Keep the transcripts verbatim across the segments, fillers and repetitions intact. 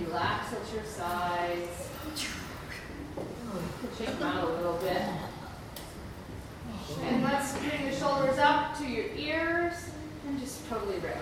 relax at your sides. Shake them out a little bit. And let's bring the shoulders up to your ears and just totally relax.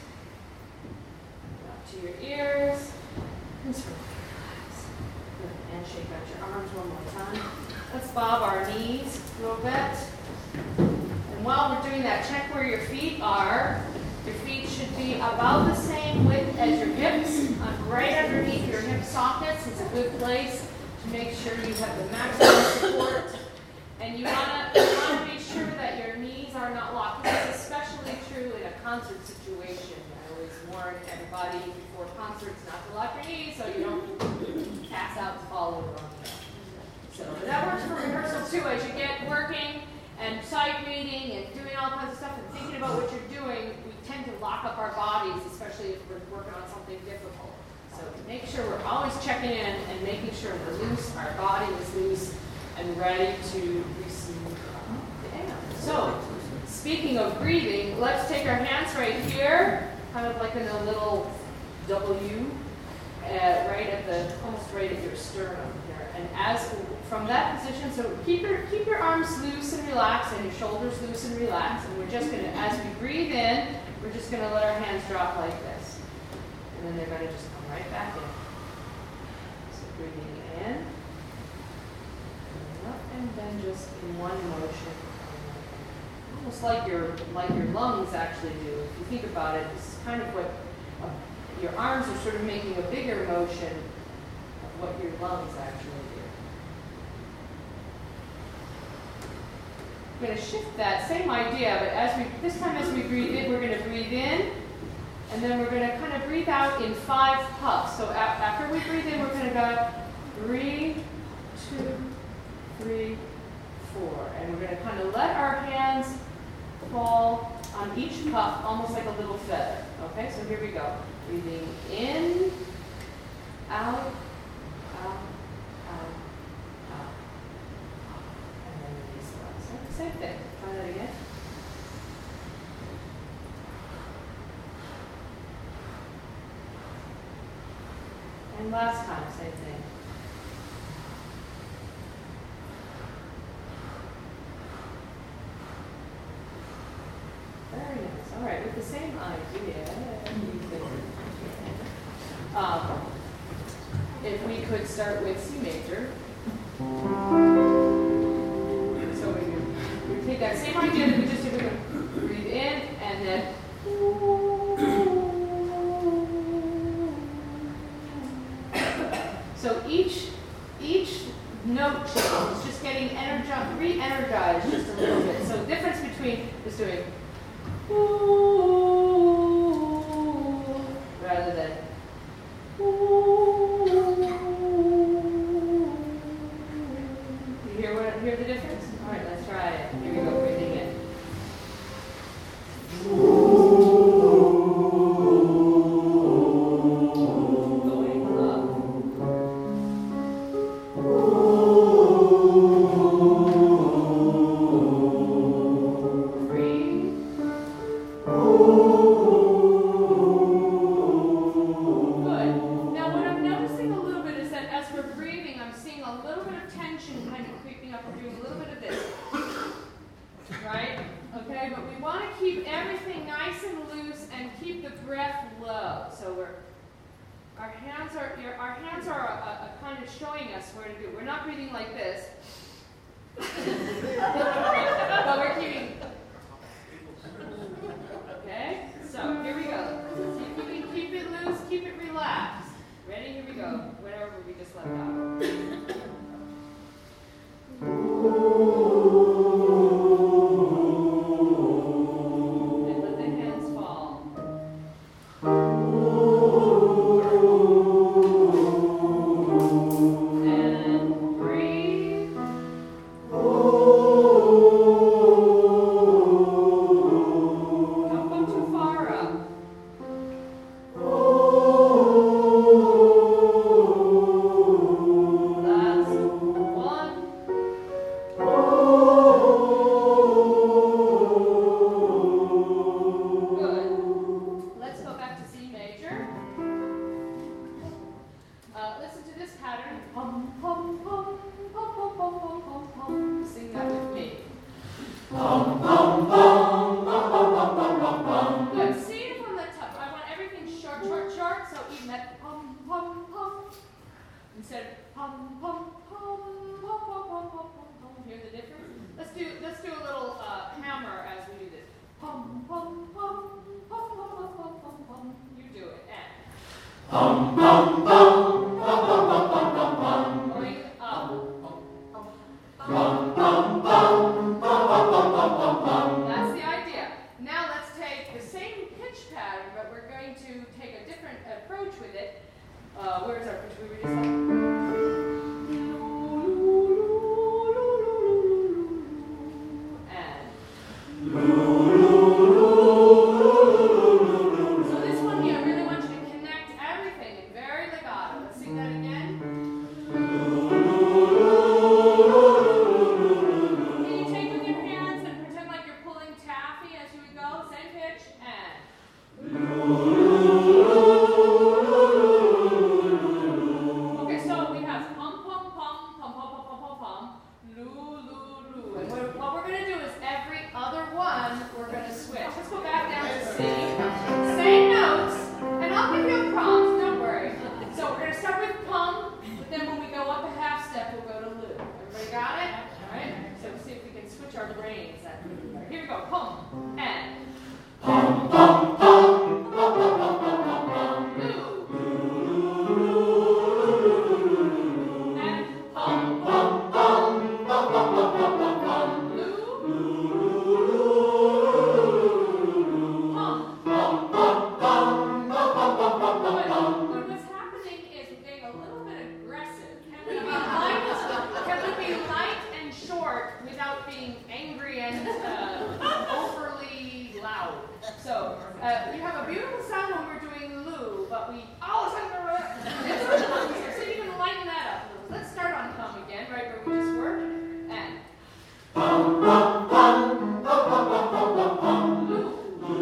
Up to your ears and totally relax. Good. And shake out your arms one more time. Let's bob our knees a little bit. And while we're doing that, check where your feet are. Your feet should be about the same width as your hips. Uh, right underneath your hip sockets is a good place to make sure you have the maximum support. And you want to want to be sure that your knees are not locked. This is especially true in a concert situation. I always warn everybody before concerts not to lock your knees so you don't pass out and fall over on you. So that works for rehearsal too. As you get working and sight reading and doing all kinds of stuff and thinking about what you're doing, we tend to lock up our bodies, especially if we're working on something difficult. So make sure we're always checking in and making sure we're loose, our body is loose, and ready to receive the air. So, speaking of breathing, let's take our hands right here, kind of like in a little W, uh, right at the, almost right at your sternum here. And as from that position, so keep your keep your arms loose and relaxed, and your shoulders loose and relaxed. And we're just gonna, as we breathe in, we're just gonna let our hands drop like this, and then they're gonna just come right back in. So breathing in. And then just in one motion, almost like your like your lungs actually do. If you think about it, this is kind of what uh, your arms are sort of making a bigger motion of what your lungs actually do. I'm going to shift that same idea, but as we this time as we breathe in, we're going to breathe in, and then we're going to kind of breathe out in five puffs. So a- after we breathe in, we're going to go three, two. Three, four. And we're going to kind of let our hands fall on each puff, almost like a little feather. Okay, so here we go. Breathing in, out, out, out, out. And then release the same thing. Try that again. And last time, same thing. Very nice. All right, with the same idea, um, if we could start with C major. So we, we take that same idea that we just did. We're going to breathe in and then. So each each note change is just getting energized, re-energized just a little bit. So the difference between just doing rather than you hear what hear the difference? All right, let's try it. Here we go, breathing in. Oh short, so even that pum, pum, pum, instead of pum, pum, pum, pum, pum, pum, pum, pum. Hear the difference? Let's do, let's do a little uh, hammer as we do this. Pum, pum, pum, pum, pum, pum, pum, pum, pum. You do it, and Pum, pum, pum, pum, pum, pum, pum, pum, pum. going up. Pum, pum, pum, pum, pum, pum, pum, pum, pum. That's the idea. Now let's take the same pitch pattern, but we're going to take a different approach with it. Uh, where's our pitch? We were just like, and so this one here, I really want you to connect everything in very legato. Let's sing that again. Can you take with your hands and pretend like you're pulling taffy as you would go? Same pitch, and okay, so we have pum pum pum pum pum pum pum pum pum loo loo loo. And what, what we're gonna do is every other one we're gonna switch. Let's go back down to C. Same notes, and I'll give you a prompt. Don't worry. So we're gonna start with pum, but then when we go up a half step, we'll go to loo. Everybody got it? All right. So we'll see if we can switch our brains. Here we go. Pum and Pum, pum, pum, pum, pum, pum, pum, pum, pum. loo. And Pum, pum, pum, pum, pum, pum, pum, pum, pum. loo. Pum. Pum, pum, pum, pum, pum, pum, pum, pum, pum. But what's happening is we're getting a little bit aggressive. Can we be light? Can we be light and short without being angry and uh, overly loud? So uh, we have a beautiful sound when we're doing loo, but we all of a sudden so you can lighten that up a little. Let's start on pum again, right where we just were, and Pum, pum, pum, pum, pum, pum, pum, pum, pum. loo.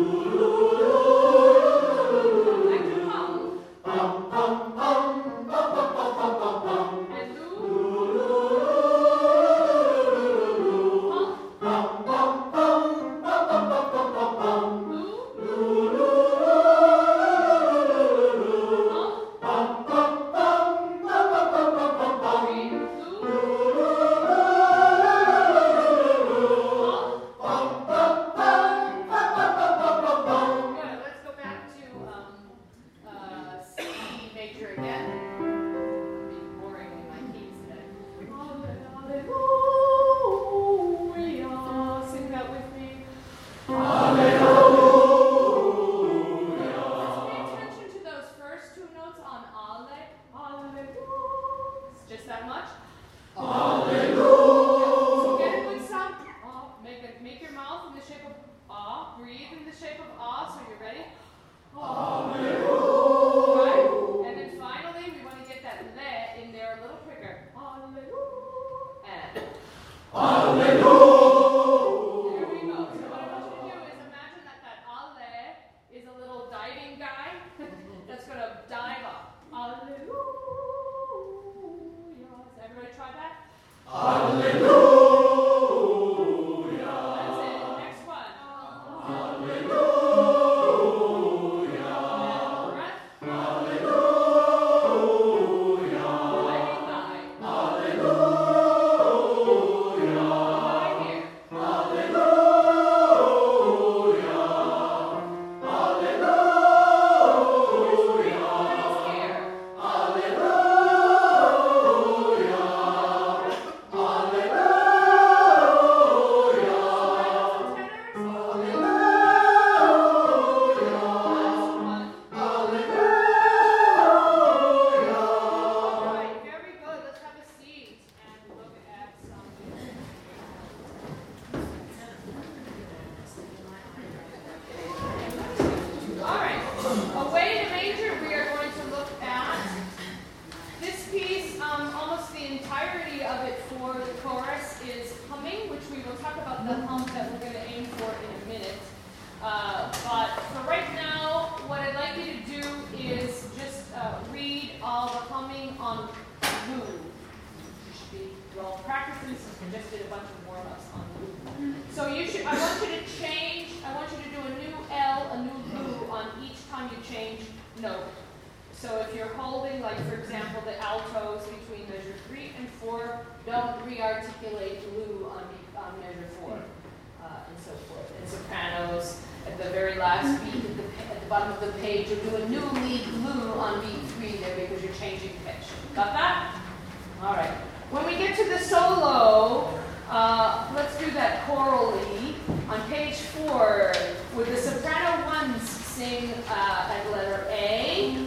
Back to pum Pum, pum, pum, pum, pum, pum, pum, pum, pum. and loo. Pum, Pum, pum, pum, pum, pum, pum, pum, pum, pum. loo. Pum, Pum, pum, pum, pum, pum, pum, pum, pum, pum. three, loo. Pum. Pum, pum, pum, pum, pum, pum, pum, pum, pum. Good. Let's go back to um, uh, C major again. Be boring in my keys today. Hallelujah. Sing that with me. Let's pay attention to those first two notes on ale. Hallelujah. Just that much. So get a good sound. Ah, make it. Make your mouth in the shape of ah. Breathe in the shape of ah. So you're ready. Right? And then finally, we want to get that le in there a little quicker. Hallelujah. And there we go. So what I want you to do is imagine that that ale is a little diving guy that's going to dive up. Hallelujah. Has everybody tried that? Hallelujah. That's it. Next one. Hallelujah. And breath. Hallelujah. Diving guy. Hallelujah. Right here. Hallelujah. the hump that we're going to aim for in a minute. Uh, but for right now, what I'd like you to do is just uh, read all the humming on Lou. You should be well practicing since we just did a bunch of warm-ups on Lou. So you should. I want you to change. I want you to do a new L, a new Lou on each time you change note. So if you're holding, like for example, the altos between measure three and four, don't re-articulate Lu on, on measure four, uh, and so forth. And sopranos, at the very last beat at the, at the bottom of the page, you'll do a new lead Lu on beat three there because you're changing pitch. Got that? All right. When we get to the solo, uh, let's do that chorally. On page four, with the soprano ones, sing uh, at letter A.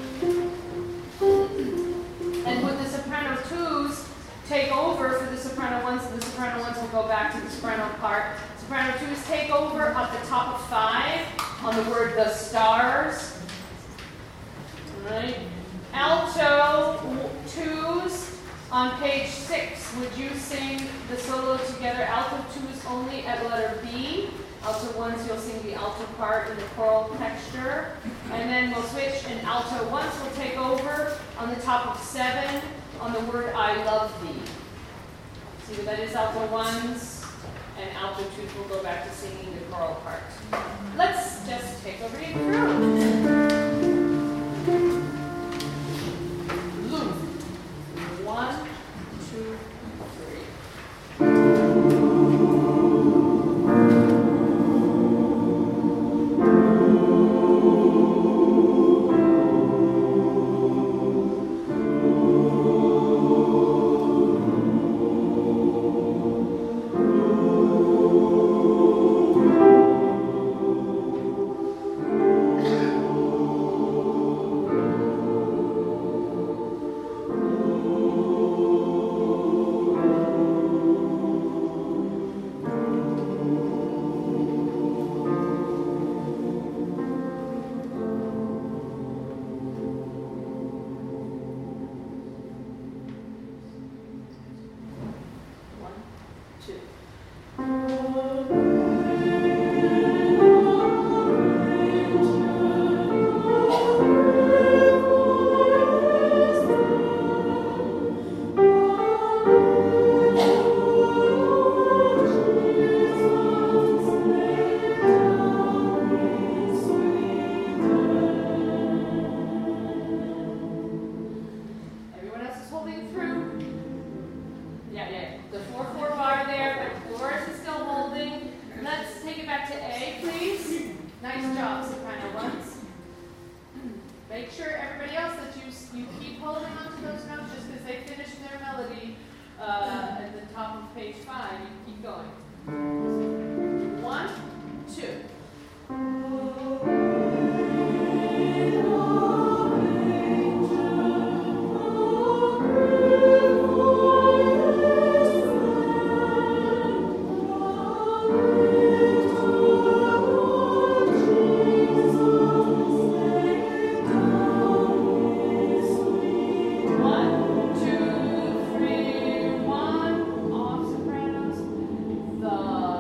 And with the soprano twos, take over for the soprano ones, and the soprano ones will go back to the soprano part. Soprano twos take over up the top of five on the word the stars. All right. Alto twos on page six. Would you sing the solo together? Alto twos only at letter B. Alto ones, you'll sing the alto part in the choral texture. And then we'll switch, and alto ones will take over on the top of seven on the word I love thee. See what that is? Alto ones and alto twos will go back to singing the choral part. Let's just take a read through. Lu. One, two, three. The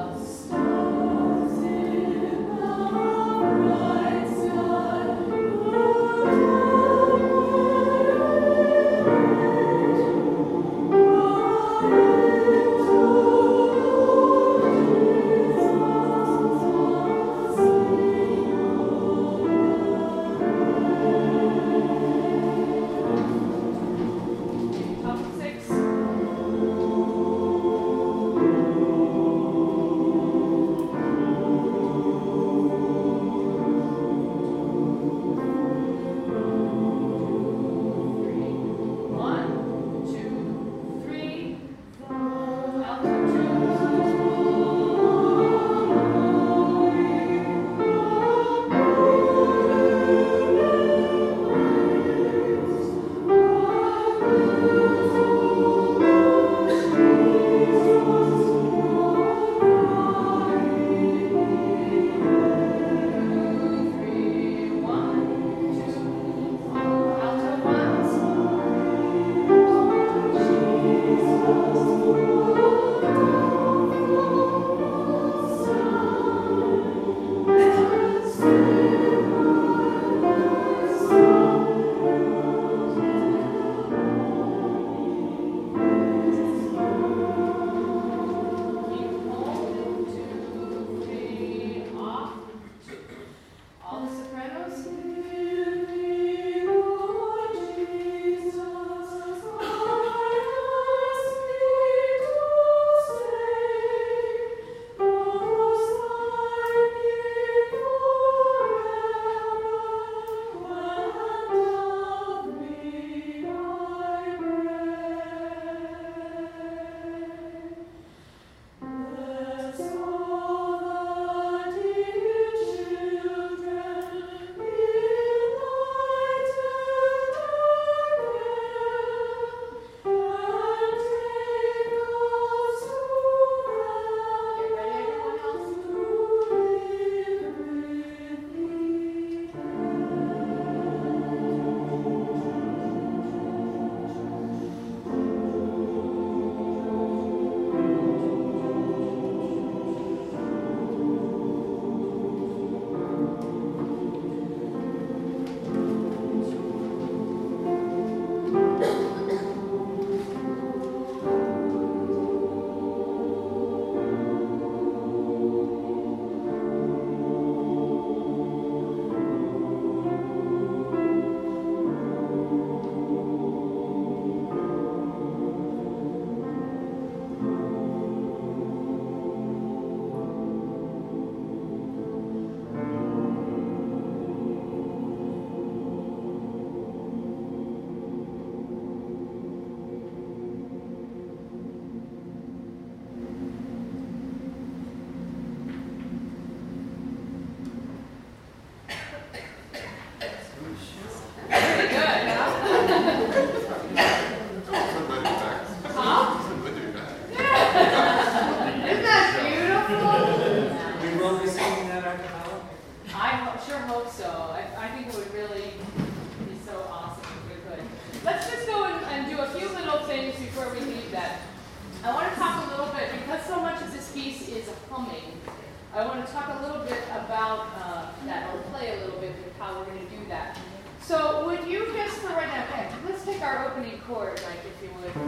talk a little bit about uh, that, or play a little bit with how we're going to do that. So would you just, for right now, okay, let's take our opening chord, like, if you would.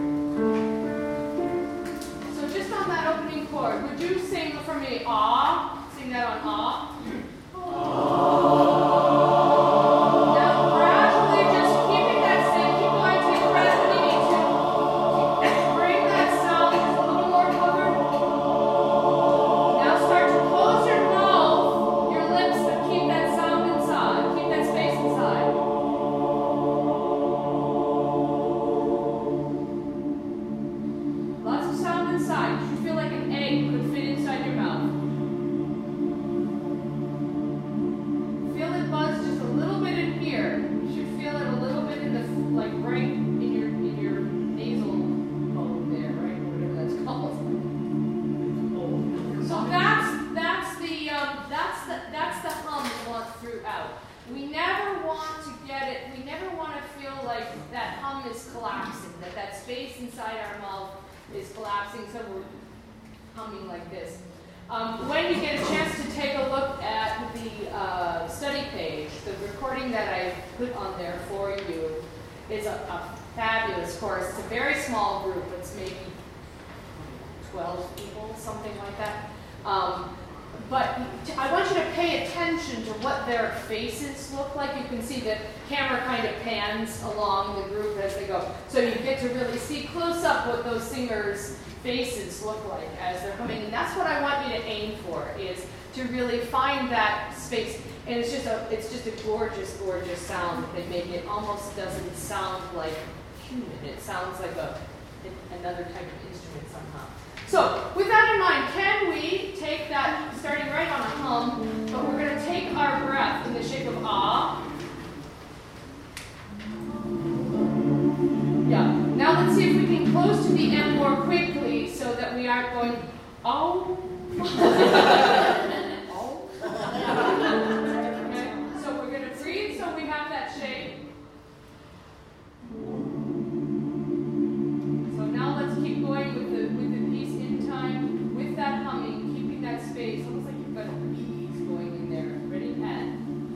So just on that opening chord, would you sing for me, ah? Sing that on ah. Now gradually just keeping that same, keep going, take a breath when you need to. Bring that sound just a little more covered. Now start to close your mouth, your lips, but keep that sound inside. Keep that space inside. Lots of sound inside. You should feel like an egg could fit inside your mouth. Feel it buzz just a little bit in here. You should feel it a little bit in the, like right in your in your nasal bone there, right? Whatever that's called. So that's that's the um, that's the that's the hum we want throughout. We never want to get it. We never want to feel like that hum is collapsing. That that space inside our mouth is collapsing. So we're humming like this. Um, when you get a chance to take a look at the uh, study page, the recording that I put on there for you is a, a fabulous course. It's a very small group. It's maybe twelve people, something like that. Um, but I want you to pay attention to what their faces look like. You can see the camera kind of pans along the group as they go. So you get to really see close up what those singers' faces look like as they're coming. And that's what I want you to aim for, is to really find that space. And it's just a, it's just a gorgeous, gorgeous sound that they make. It almost doesn't sound like human. It sounds like a, another type of instrument somehow. So, with that in mind, can we take that, starting right on a hum, but we're going to take our breath in the shape of ah. Yeah. Now let's see if we can close to the M more quickly so that we aren't going, oh. Oh. Okay. So we're going to breathe so we have that shape. So now let's keep going with the with the piece in time, with that humming, keeping that space, almost like you've got bees going in there. Ready? And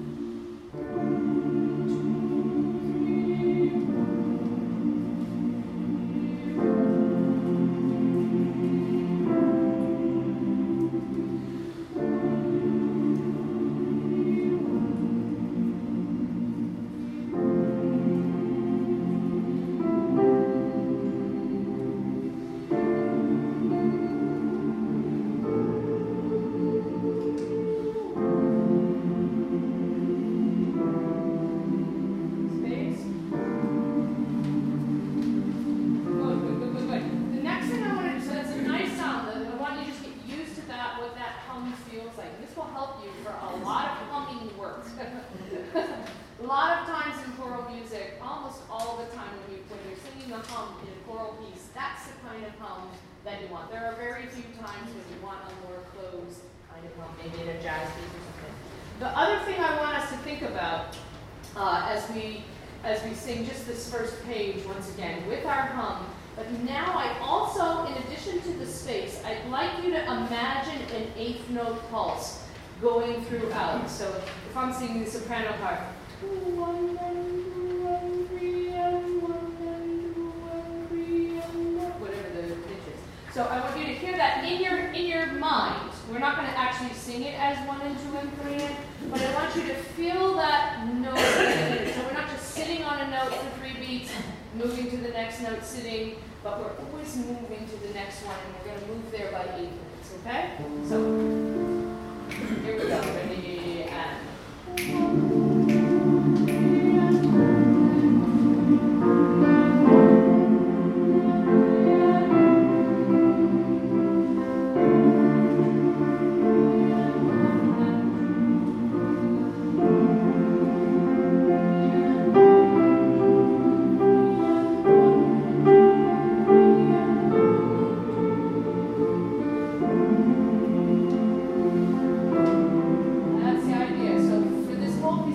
going throughout. So if I'm singing the soprano part, one and two and three and one and two and three and one, whatever the pitch is. So I want you to hear that in your in your mind. We're not going to actually sing it as one and two and three, and, but I want you to feel that note. So we're not just sitting on a note for three beats, moving to the next note, sitting, but we're always moving to the next one, and we're going to move there by eight minutes. Okay? So. Here we go. Ready and. That's the idea. So for this whole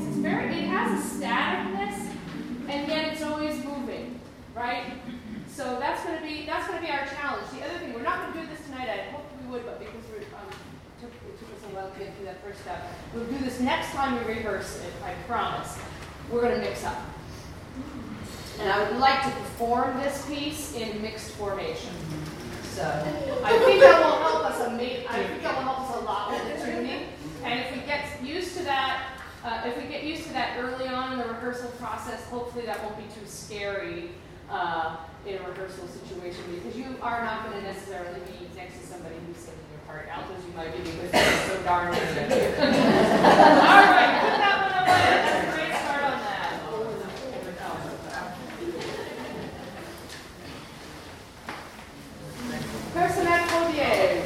once we get through that first step. We'll do this next time we rehearse it, I promise. We're going to mix up. And I would like to perform this piece in mixed formation. So I think that will help us. Ama- I think that will help us a lot with the tuning. And if we get used to that, uh, if we get used to that early on in the rehearsal process, hopefully that won't be too scary uh, in a rehearsal situation, because you are not going to necessarily be next to somebody who's singing your part. Altos you might be, because they're so darn good. All right, put that one away. That's a great start on that. Personnel Codier.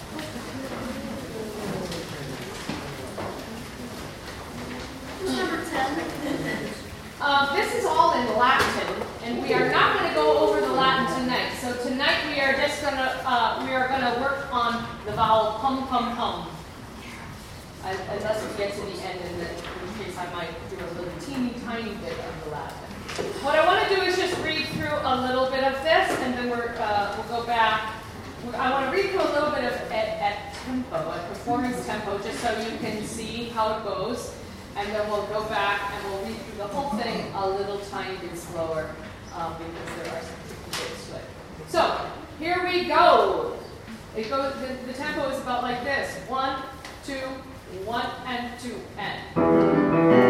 Number ten. Uh, this is all in Latin, and we are not going to go over the Latin tonight. So tonight we are just going to uh, we are going to work on the vowel pum pum pum. Uh, unless we get to the end, and then in case I might do a little teeny tiny bit of the Latin. What I want to do is just read through a little bit of this, and then we're uh, we'll go back. I want to read through a little bit of at, at tempo, at performance tempo, just so you can see how it goes. And then we'll go back and we'll read through the whole thing a little tiny bit slower, um, because there are some tricky bits to it. So, here we go. It goes. The, the tempo is about like this. One, two, one, and two, and.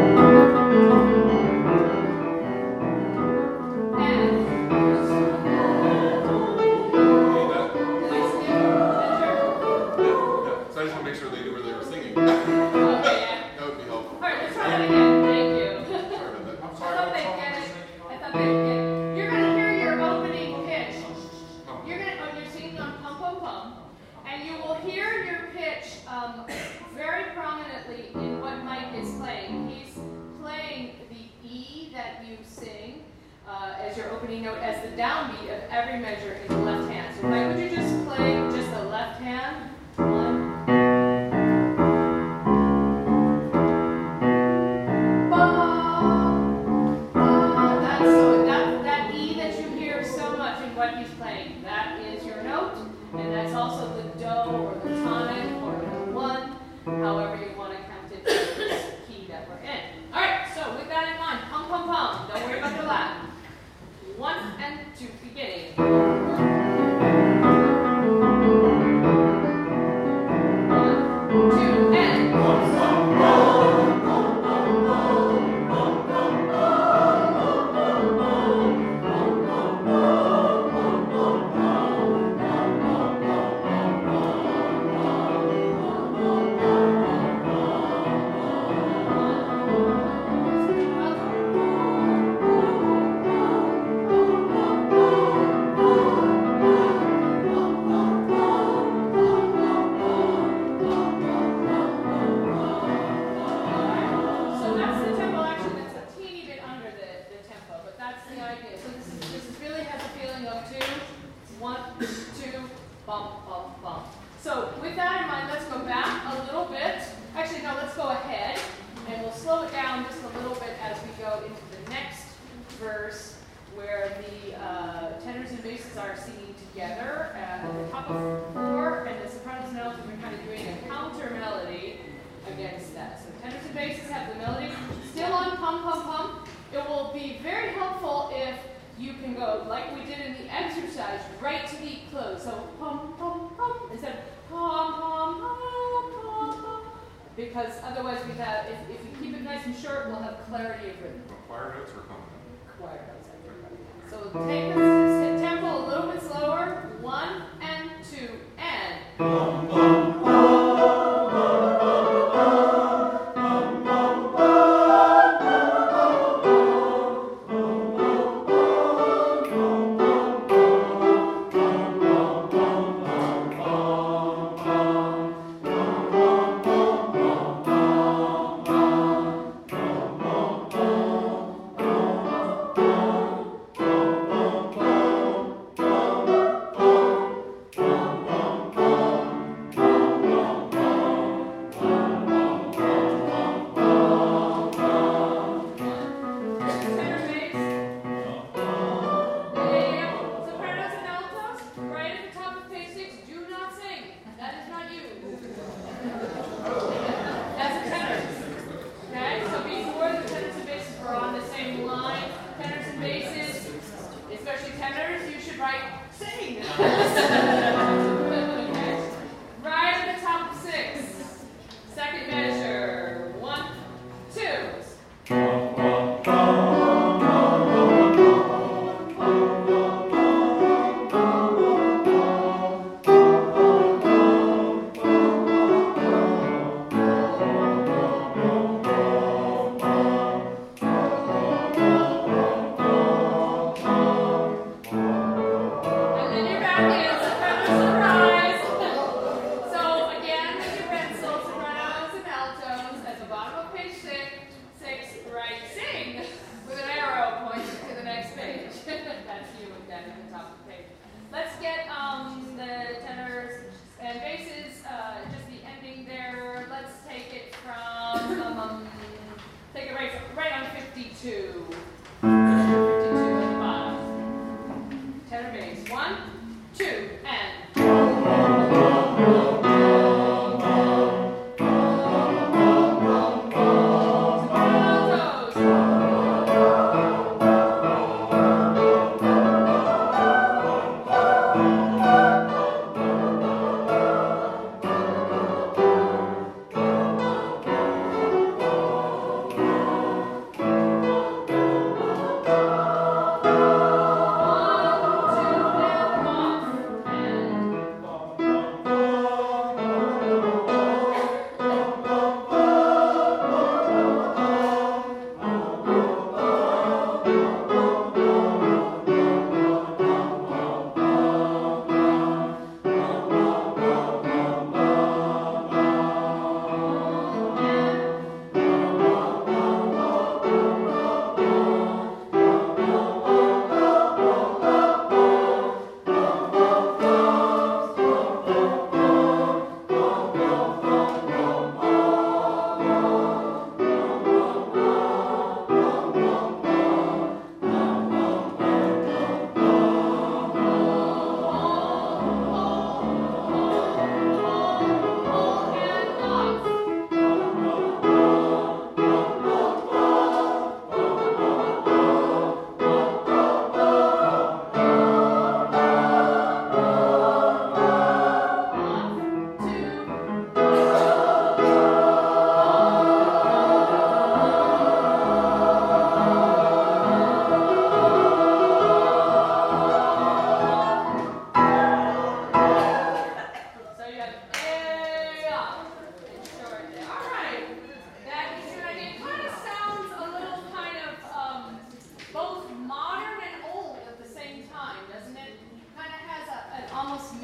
Note as the downbeat of every measure in the left hand. So, Mike, would you just play just the left hand? One. Ba, ba. That's so that that E that you hear so much in what he's playing. That is your note, and that's also the do or the tonic or the one, however you want to count it in this key that we're in. All right. So with that in mind, pum pum pum. Don't worry about the Latin. One and two, beginning. One, two, and. Because otherwise we have, if, if you keep it nice and short, we'll have clarity of rhythm. Choir notes or common notes? Choir notes, everybody. So take this tempo a little bit slower. One and two and. Bum, bum, bum.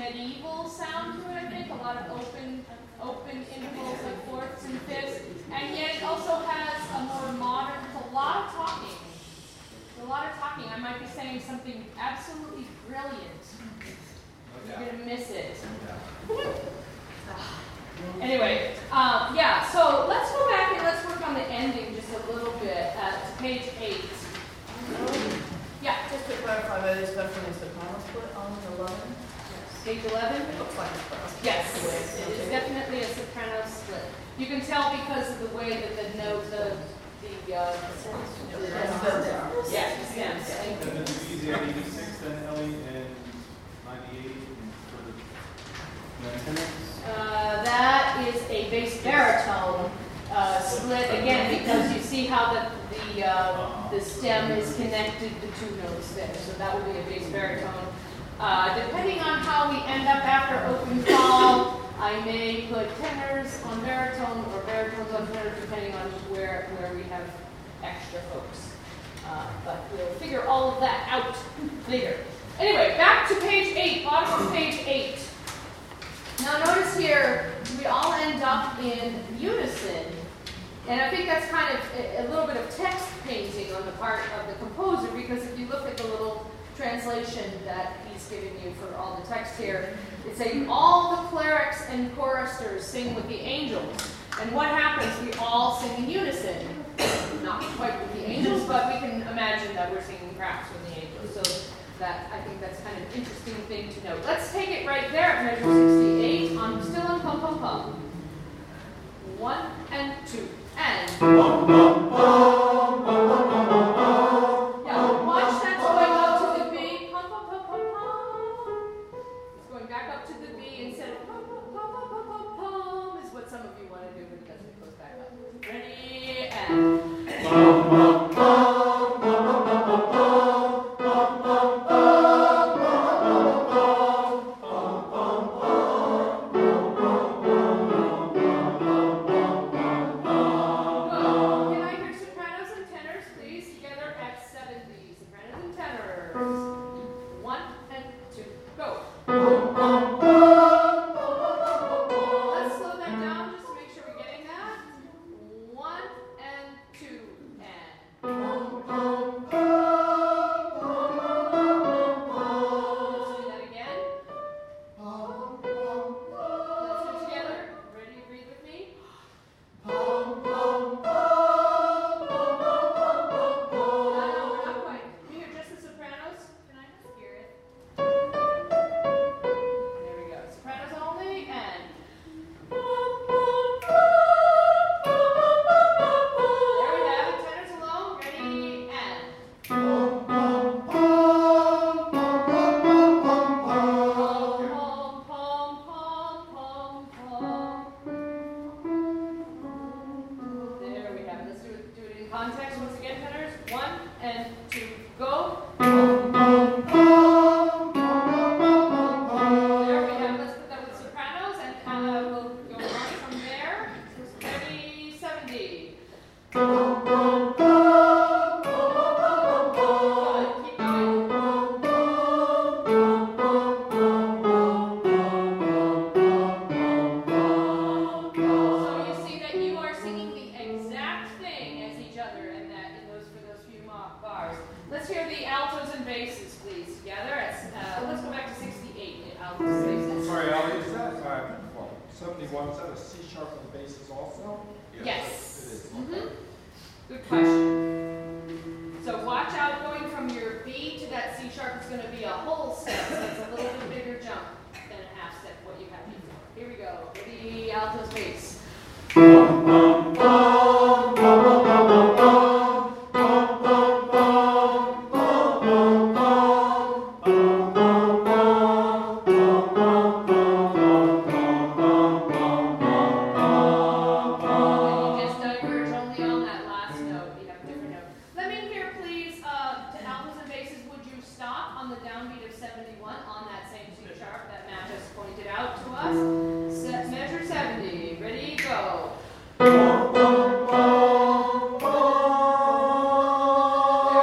medieval sound to it, I think, a lot of open, open intervals like fourths and fifths, and yet it also has a more modern, there's a lot of talking. There's a lot of talking. I might be saying something absolutely brilliant. You're gonna miss it. Anyway, um, yeah, so let's go back and let's work on the ending just a little bit, uh, to page eight. Yeah. Just to clarify, where this definitely is the power split on eleven? Page eleven? It looks like it's power split. Yes, it is definitely a soprano split. You can tell because of the way that the note, the, the, uh, the, yeah, the stems. And then the B's at eighty-six, then Ellie and ninety-eight for the tenor. Uh, that is a bass baritone uh, split again because you see how the the uh, the stem is connected to two notes there, so that would be a bass baritone. Uh, depending on how we end up after open call, I may put tenors on baritone or baritones on tenors, depending on where where we have extra folks. Uh, but we'll figure all of that out later. Anyway, back to page eight, bottom of page eight. Now notice here, we all end up in unison. And I think that's kind of a, a little bit of text painting on the part of the composer, because if you look at the little translation that he's giving you for all the text here, it's saying all the clerics and choristers sing with the angels. And what happens? We all sing in unison. Not quite with the angels, but we can imagine that we're singing perhaps with the angels. So that, I think that's kind of an interesting thing to note. Let's take it right there at measure sixty-eight. I'm still on pum pum pum. One and two and. Yeah, watch that's going up to the B. Pum pum pum pum pum. It's going back up to the B instead of pum pum pum pum pum pum pum is what some of you want to do, but it doesn't. It goes back up. Ready and. Pum pum pum pum pum pum pum.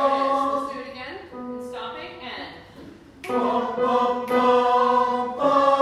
Bum, bum, bum, bum.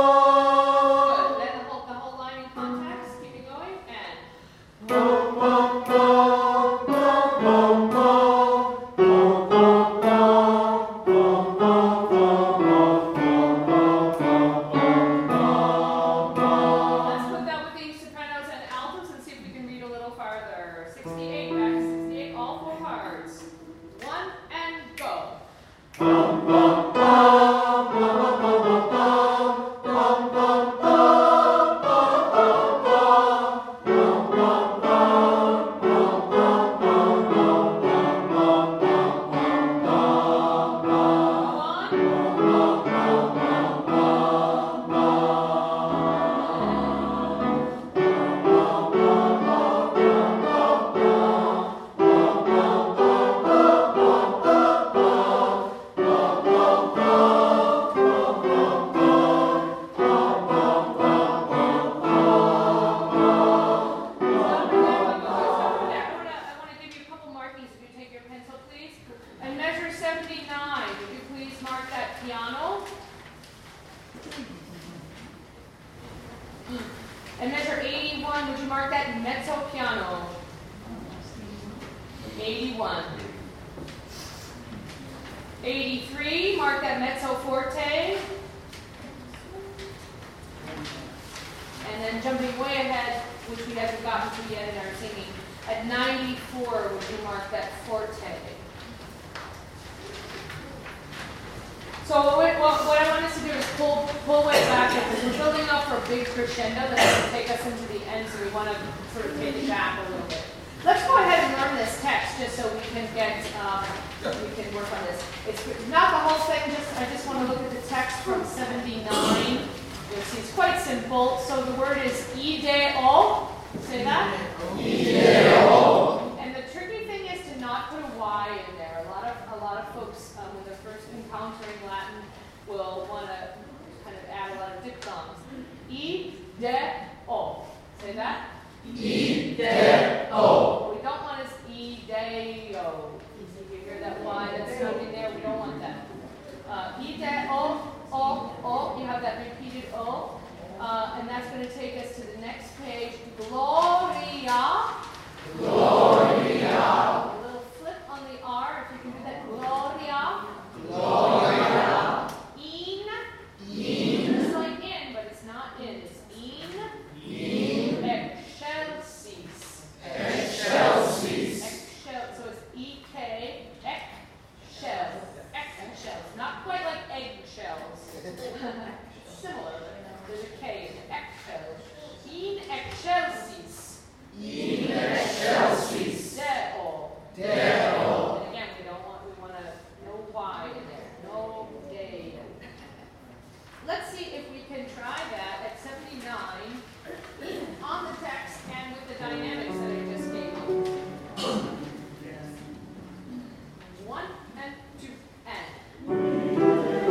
And measure eighty-one, would you mark that mezzo piano? eighty-one. eighty-three, mark that mezzo forte. And then jumping way ahead, which we haven't gotten to yet in our singing, at ninety-four, would you mark that forte? So what, what, what I want us to do is pull, pull way back, because we're building up for a big crescendo that's going to take us into the end, so we want to sort of take it back a little bit. Let's go ahead and learn this text just so we can get, um, we can work on this. It's not the whole thing, just I just want to look at the text from seventy-nine. You'll see it's quite simple. So the word is ideo. Say that? Ideo. And the tricky thing is to not put a Y in there. A lot of a lot of folks, um, when they're first encountering Latin, will want to kind of add a lot of diphthongs. Ideo. Say that? Ideo. What we don't want is ideo. You hear that Y that's not in there? We don't want that. Uh, ideo. O, O, you have that repeated O, uh, and that's going to take us to the next page. Gloria. Gloria. A little flip on the R, if you can do that. Gloria. Gloria. In. In. It's like in, but it's not in. It's in. In. Excelsis. Excelsis. Excel. So it's E K. Excel. Excel. Not quite like eggshells. Similar, but there's a K in eggshell. In excelsis. In excelsis. Deo. Deo. And again, we don't want, we want to, no Y in there. No Deo. Let's see if we can try that at seventy-nine on the text and with the dynamics that I just gave you. One and two and.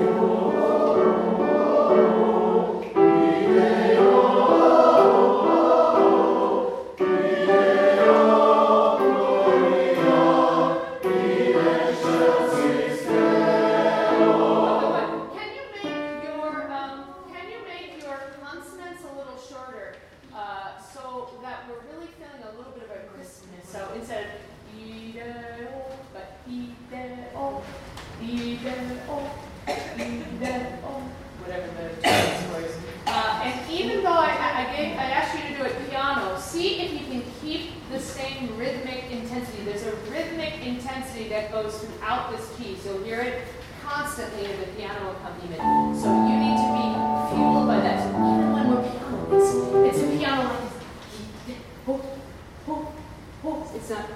Whatever the choice was. Uh, and even though I, I, gave, I asked you to do it piano, see if you can keep the same rhythmic intensity. There's a rhythmic intensity that goes throughout this piece. You'll hear it constantly in the piano accompaniment. So you need to be fueled by that. So even when we're piano, it's, it's a piano like this. Oh, oh, oh. It's not.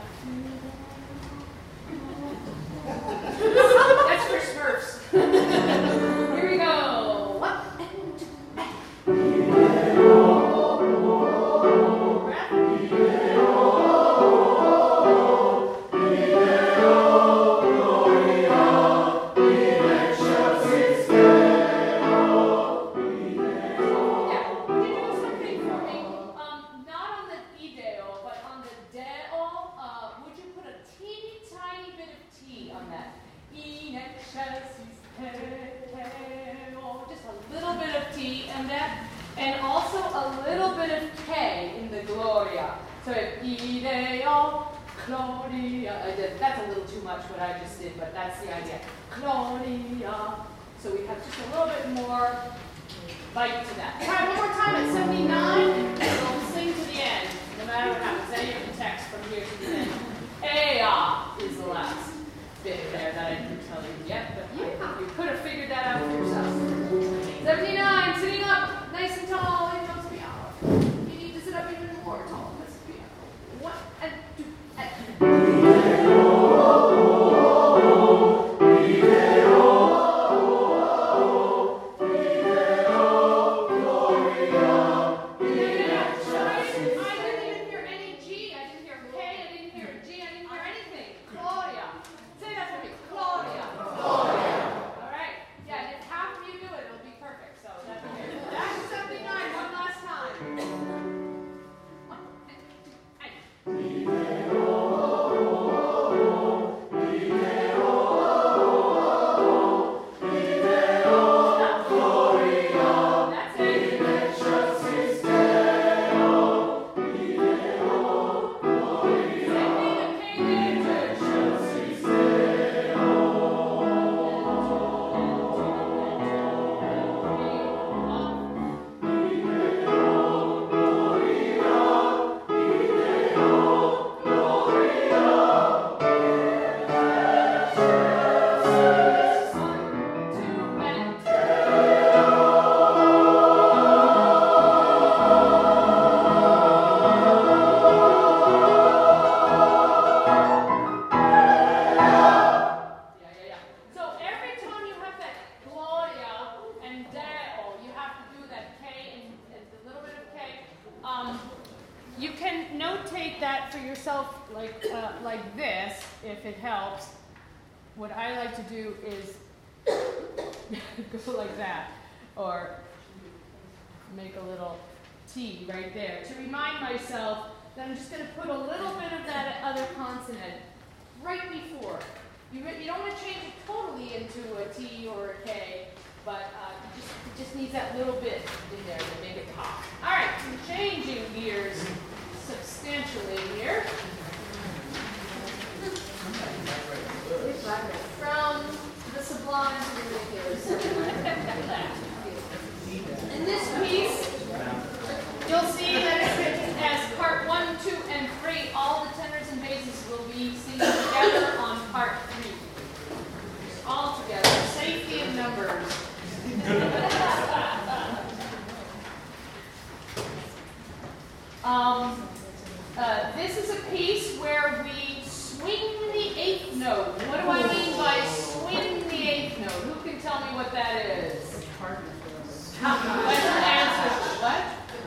That's for Smurfs. Here we go. One, two, breath. Yeah, would you do something for me? Um, not on the ideo, but on the deo. Uh, would you put a teeny tiny bit of T on that? In excelsis Deo. Just a little bit of T in that, and also a little bit of K in the Gloria. So if ideo, Gloria. I did. That's a little too much what I just did, but that's the idea. Gloria. So we have just a little bit more bite to that. Try one more time at seventy-nine, and we'll sing to the end, no matter what happens. Any of the text from here to the end. Ea is the last bit there that I didn't tell you yet, but I that for yourself like uh, like this, if it helps, what I like to do is go like that, or make a little T right there to remind myself that I'm just going to put a little bit of that other consonant right before. You, you don't want to change it totally into a T or a K, but uh, it, just, it just needs that little bit in there to make it pop. All right, so changing gears substantially here. From the sublime to the ridiculous. In this piece, you'll see that it's written as part one, two, and three. All the tenors and basses will be seen together on part three. All together. Safety in numbers. um, uh, this is a piece where we swing the eighth note. What do I mean by swing the eighth note? Who can tell me what that is? What's your answer? What?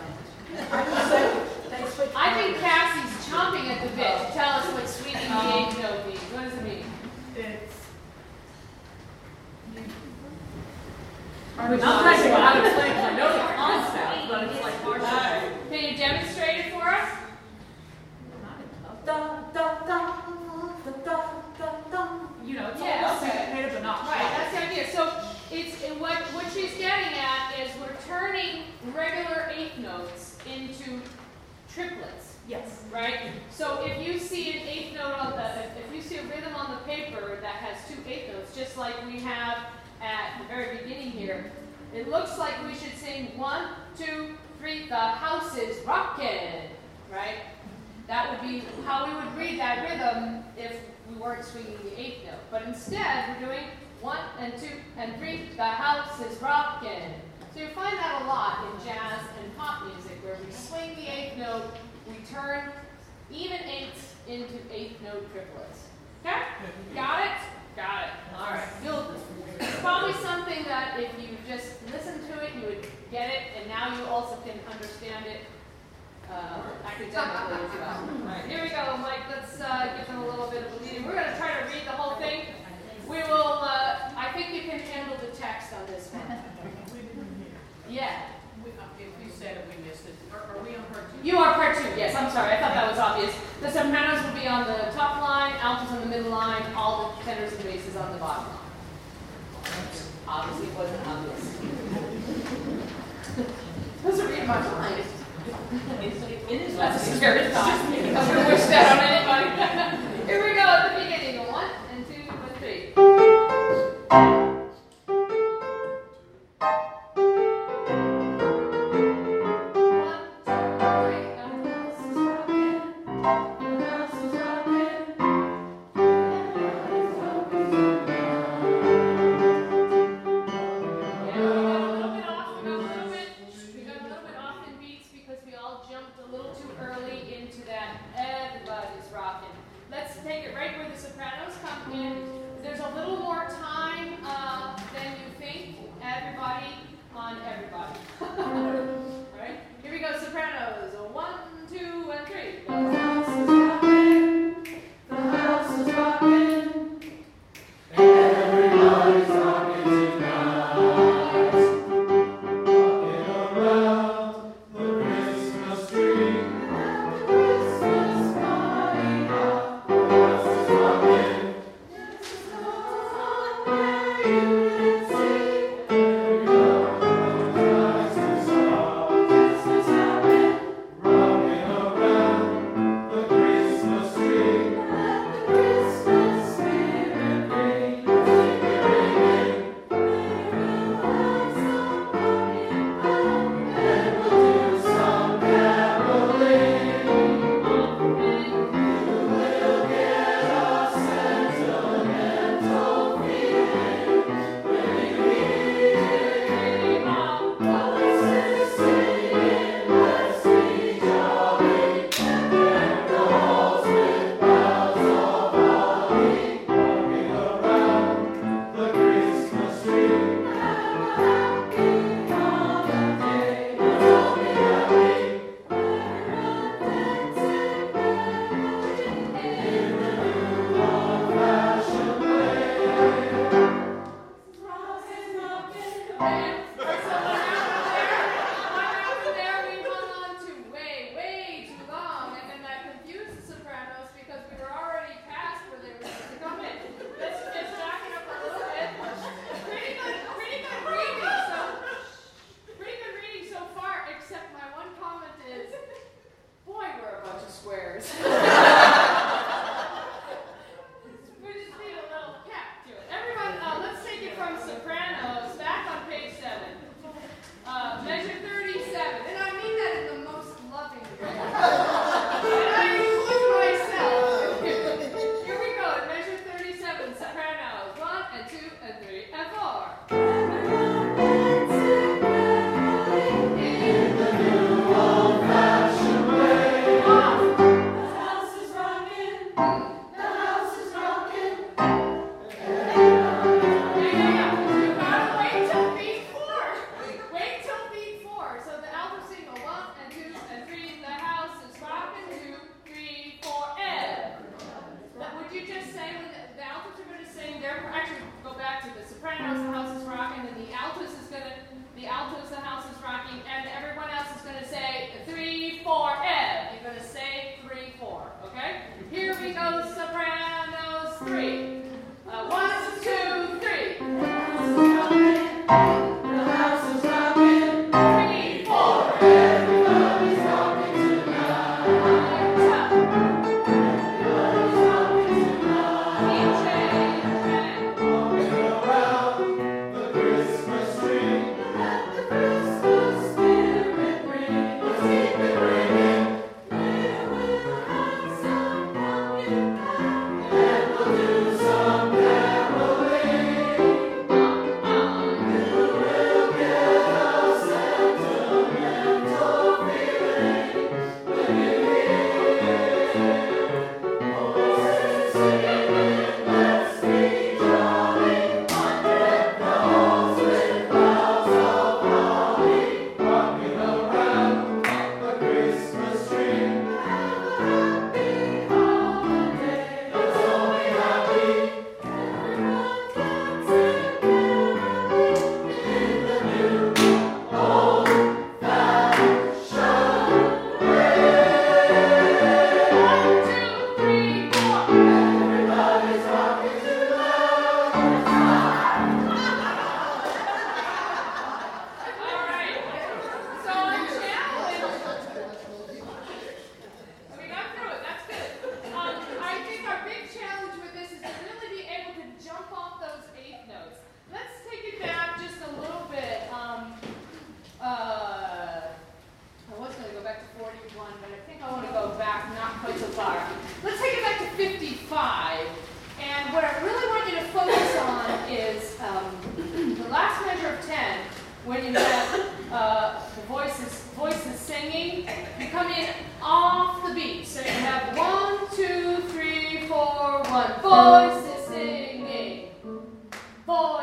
I think Cassie's chomping at the bit to tell us what swinging the eighth note means. What does it mean? It's. I'm not sure how to explain it. I know the concept, but it's like hard to. Can you demonstrate it for us? Da, da, da, da, da, da, da. You know, it's Yeah, all okay. syncopated but not Right, shy. that's the idea. So it's it, what what she's getting at is we're turning regular eighth notes into triplets, Yes. right? So if you see an eighth note on the if you see a rhythm on the paper that has two eighth notes, just like we have at the very beginning here, it looks like we should sing one, two, three. The house is rockin', right? That would be how we would read that rhythm if we weren't swinging the eighth note. But instead, we're doing one and two and three. The house is rockin'. So you find that a lot in jazz and pop music, where we swing the eighth note, we turn even eighths into eighth note triplets. Okay? Got it? Got it. All right. You'll, it's probably something that if you just listen to it, you would get it, and now you also can understand it uh, academically as well. All right, here we go, Mike. Let's uh, give them a little bit of a lead. We're going to try to read the whole thing. We will, uh, I think you can handle the text on this one. Yeah. We, uh, if you said it, we missed it. Are, are we on part two? You are part two, yes, I'm sorry, I thought that was obvious. The sopranos will be on the top line, altos on the middle line, all the tenors and basses on the bottom line. Obviously, it wasn't obvious. Doesn't read my mind. It is. That's a scary thought. I'm going to wish that on anybody. Here we go at the beginning. One, and two, and three.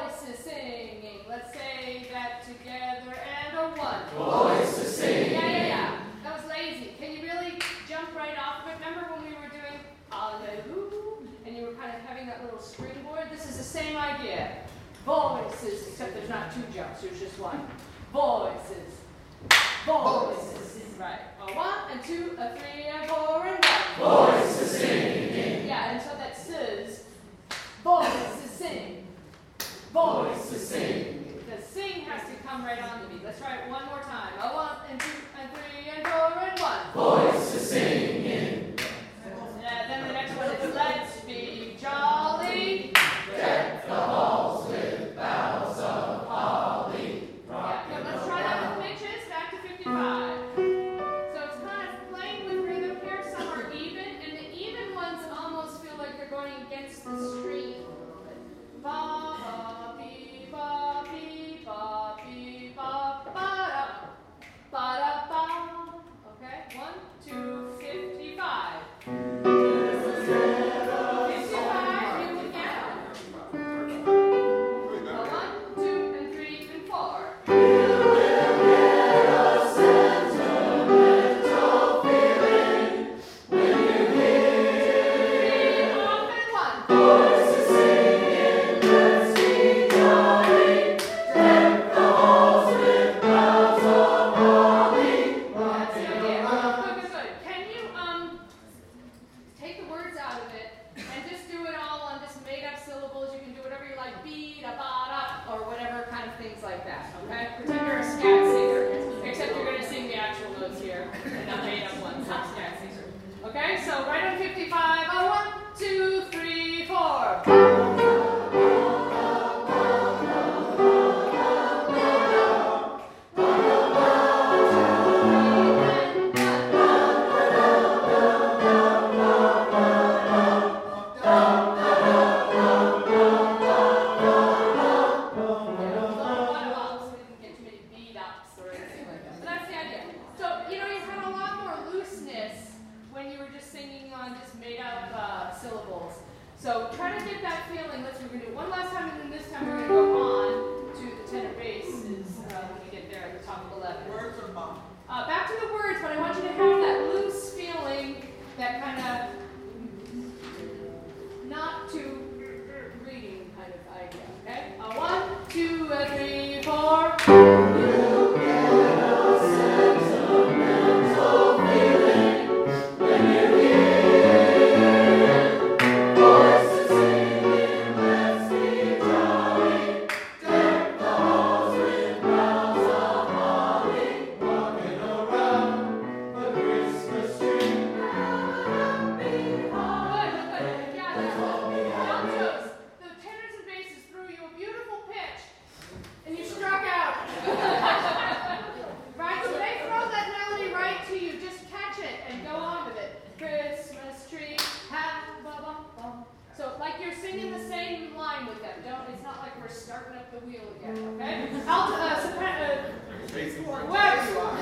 Voices singing. Let's say that together and a one. Voices singing. Yeah, yeah, yeah. That was lazy. Can you really jump right off of it? Remember when we were doing hallelujah and you were kind of having that little springboard? This is the same idea. Voices, except there's not two jumps, there's just one. Voices. Voices. Right. A one and two, a three and four and one. Voices singing. Yeah, and so that says voices sing. Voices sing. The sing has to come right on the beat. Let's try it one more time. A one and two and three and four and one. Voices singing. Yeah, then the next one is let's be jolly. Deck the halls with boughs of holly. Yeah, good. Let's try that with pitches. Back to fifty-five. So it's kind of playing with rhythm here. Some are even, and the even ones almost feel like they're going against the stream a little bit. Ba ba bee ba bee ba bee ba ba da ba da ba. Okay, one, two, fifty-five. Fifty-five, you can count. A one, two, and three, and four. Okay, so right on fifty-five, oh, one, two, three, four. So try to get that feeling. Let's we're gonna do it one last time, and then this time we're gonna go on to the tenor basses uh, when we get there at the top of eleven. Words or mom? Uh, back to the words, but I want you to have that loose feeling, that kind of not too reading kind of idea. Okay? Uh, one, two, uh, three, four. You get a sentimental feeling when you hear voices singing, let's be jolly. Deck the halls with boughs of holly, walking around the Christmas tree. Good, good. Yeah, that's what we altos. The tenors and basses threw you a beautiful pitch, and you struck out. Right, so they throw that melody right to you. Just catch it and go on with it. Christmas tree, ha, ba, ba, bum. So like you're singing the same line with them. Don't. It's not like we're starting up the wheel again. Okay. Alto, uh, soprano, uh, whoever you are.